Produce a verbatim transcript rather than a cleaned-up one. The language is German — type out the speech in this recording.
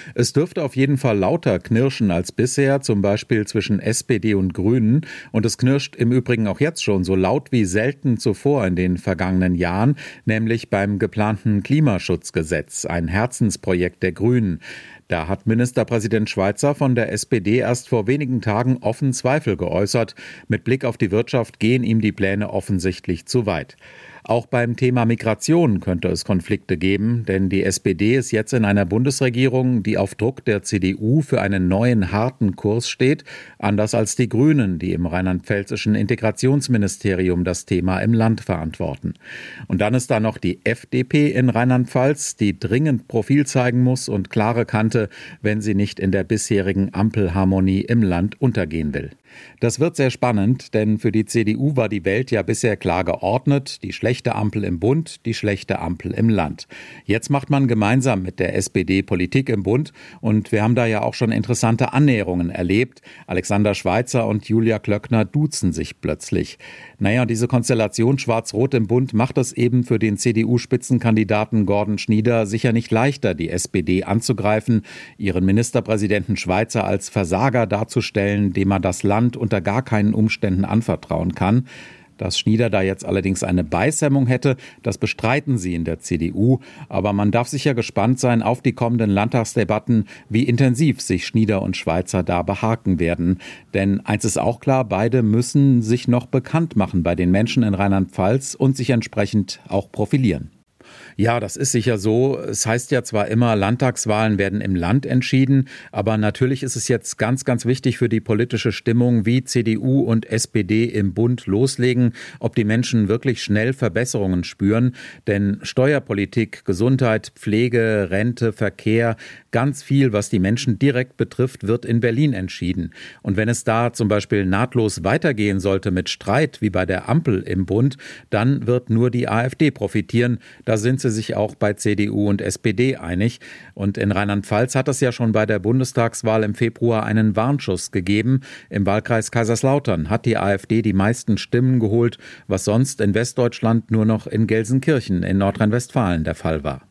Es dürfte auf jeden Fall lauter knirschen als bisher, zum Beispiel zwischen S P D und Grünen. Und es knirscht im Übrigen auch jetzt schon so laut wie selten zuvor in den vergangenen Jahren, nämlich beim geplanten Klimaschutzgesetz, ein Herzensprojekt der Grünen. Da hat Ministerpräsident Schweizer von der S P D erst vor wenigen Tagen offen Zweifel geäußert. Mit Blick auf die Wirtschaft gehen ihm die Pläne offensichtlich zu weit. Auch beim Thema Migration könnte es Konflikte geben, denn die S P D ist jetzt in einer Bundesregierung, die auf Druck der C D U für einen neuen harten Kurs steht, anders als die Grünen, die im rheinland-pfälzischen Integrationsministerium das Thema im Land verantworten. Und dann ist da noch die F D P in Rheinland-Pfalz, die dringend Profil zeigen muss und klare Kante, wenn sie nicht in der bisherigen Ampelharmonie im Land untergehen will. Das wird sehr spannend, denn für die C D U war die Welt ja bisher klar geordnet, die schlechte Ampel im Bund, die schlechte Ampel im Land. Jetzt macht man gemeinsam mit der S P D Politik im Bund und wir haben da ja auch schon interessante Annäherungen erlebt. Alexander Schweizer und Julia Klöckner duzen sich plötzlich. Naja, diese Konstellation Schwarz-Rot im Bund macht es eben für den C D U-Spitzenkandidaten Gordon Schnieder sicher nicht leichter, die S P D anzugreifen, ihren Ministerpräsidenten Schweizer als Versager darzustellen, dem er das Land unter gar keinen Umständen anvertrauen kann. Dass Schnieder da jetzt allerdings eine Beißhemmung hätte, das bestreiten sie in der C D U. Aber man darf sicher gespannt sein auf die kommenden Landtagsdebatten, wie intensiv sich Schnieder und Schweizer da behaken werden. Denn eins ist auch klar, beide müssen sich noch bekannt machen bei den Menschen in Rheinland-Pfalz und sich entsprechend auch profilieren. Ja, das ist sicher so. Es heißt ja zwar immer, Landtagswahlen werden im Land entschieden, aber natürlich ist es jetzt ganz, ganz wichtig für die politische Stimmung, wie C D U und S P D im Bund loslegen, ob die Menschen wirklich schnell Verbesserungen spüren. Denn Steuerpolitik, Gesundheit, Pflege, Rente, Verkehr, ganz viel, was die Menschen direkt betrifft, wird in Berlin entschieden. Und wenn es da zum Beispiel nahtlos weitergehen sollte mit Streit, wie bei der Ampel im Bund, dann wird nur die AfD profitieren. Da sind sie sich auch bei C D U und S P D einig. Und in Rheinland-Pfalz hat es ja schon bei der Bundestagswahl im Februar einen Warnschuss gegeben. Im Wahlkreis Kaiserslautern hat die AfD die meisten Stimmen geholt, was sonst in Westdeutschland nur noch in Gelsenkirchen in Nordrhein-Westfalen der Fall war.